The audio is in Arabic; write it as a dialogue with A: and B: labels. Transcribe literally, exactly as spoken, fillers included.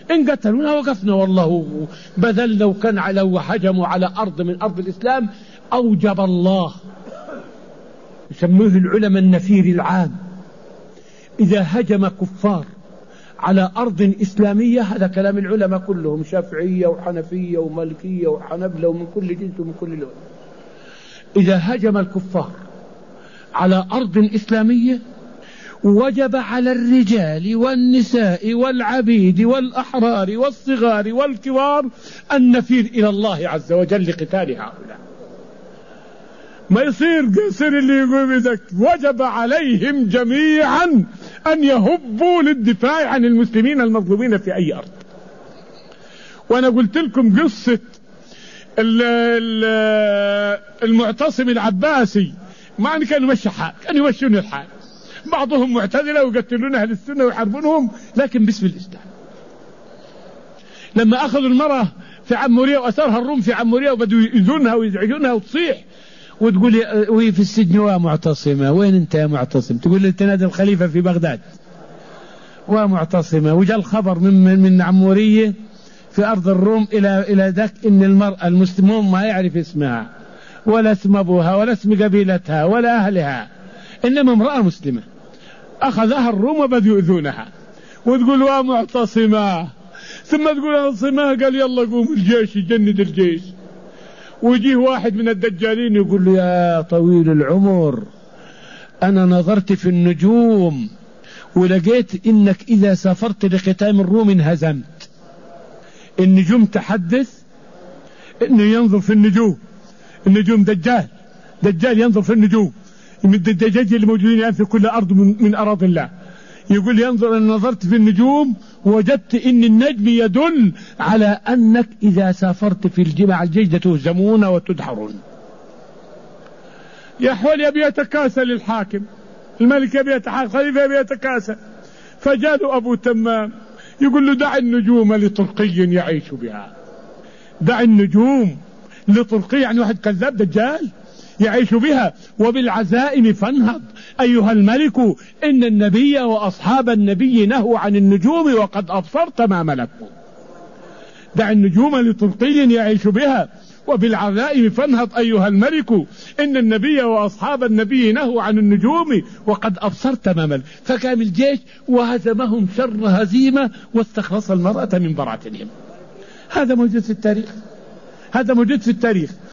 A: إن قتلونا وقفنا والله بذلنا، وكان على وهجموا على أرض من أرض الإسلام أوجب الله، يسموه العلماء النفير العام، إذا هجم كفار على أرض إسلامية، هذا كلام العلماء كلهم، شافعية وحنفية ومالكية وحنبلة ومن كل جنس ومن كل لون، إذا هجم الكفار على أرض إسلامية وجب على الرجال والنساء والعبيد والأحرار والصغار والكبار أن نفير إلى الله عز وجل لقتال هؤلاء. ما يصير قصر اللي يقول بذلك، وجب عليهم جميعا أن يهبوا للدفاع عن المسلمين المظلومين في أي أرض. وأنا قلت لكم قصة المعتصم العباسي، ما أن كانوا يمشي حال، كانوا يمشون الحال، بعضهم معتزلة ويقتلون أهل السنة ويحاربونهم لكن باسم الإسلام. لما أخذوا المرأة في عمورية وأسرها الروم في عمورية وبدوا يؤذونها ويزعجونها وتصيح وتقول وهي في السجن ومعتصمة، وين أنت يا معتصم؟ تقول لي تنادي الخليفة في بغداد ومعتصمة. وجاء الخبر من من عمورية في أرض الروم إلى إلى ذاك إن المرأة المسلمون ما يعرف اسمها ولا اسم أبوها ولا اسم قبيلتها ولا أهلها، إنما امرأة مسلمة. أخذها الروم وبدوا يؤذونها وتقول ومعتصمة، ثم تقول معتصمة، قال يلا قوم الجيش يجند الجيش. ويجيه واحد من الدجالين يقول له يا طويل العمر أنا نظرت في النجوم ولقيت إنك إذا سافرت لقتال الروم انهزمت. النجوم تحدث إنه ينظر في النجوم، النجوم دجال، دجال ينظر في النجوم من الدجاج اللي موجودين الآن في كل أرض من, من أراضي الله. يقول ينظر أن نظرت في النجوم وجدت إن النجم يدل على أنك إذا سافرت في الجماع الجيش تهزمون وتدحرون. يا حول يبي يتكاسل الحاكم، الملك يبي يتحاكم، خليفة يبي يتكاسل. فجاء أبو تمام يقول له دع النجوم لطرقي يعيش بها، دع النجوم لطرقي، يعني واحد كذاب دجال يعيش بها، وبالعزائم فانهض أيها الملك إن النبي وأصحاب النبي نهوا عن النجوم وقد أبصرت ما ملكوا. دع النجوم لطرقي يعيش بها وبالعزائم فانهض أيها الملك إن النبي وأصحاب النبي نهوا عن النجوم وقد أبصرت ما ملك. فقام الجيش وهزمهم شر هزيمة واستخلص المرأة من براثنهم. هذا موجود في التاريخ، هذا موجود في التاريخ.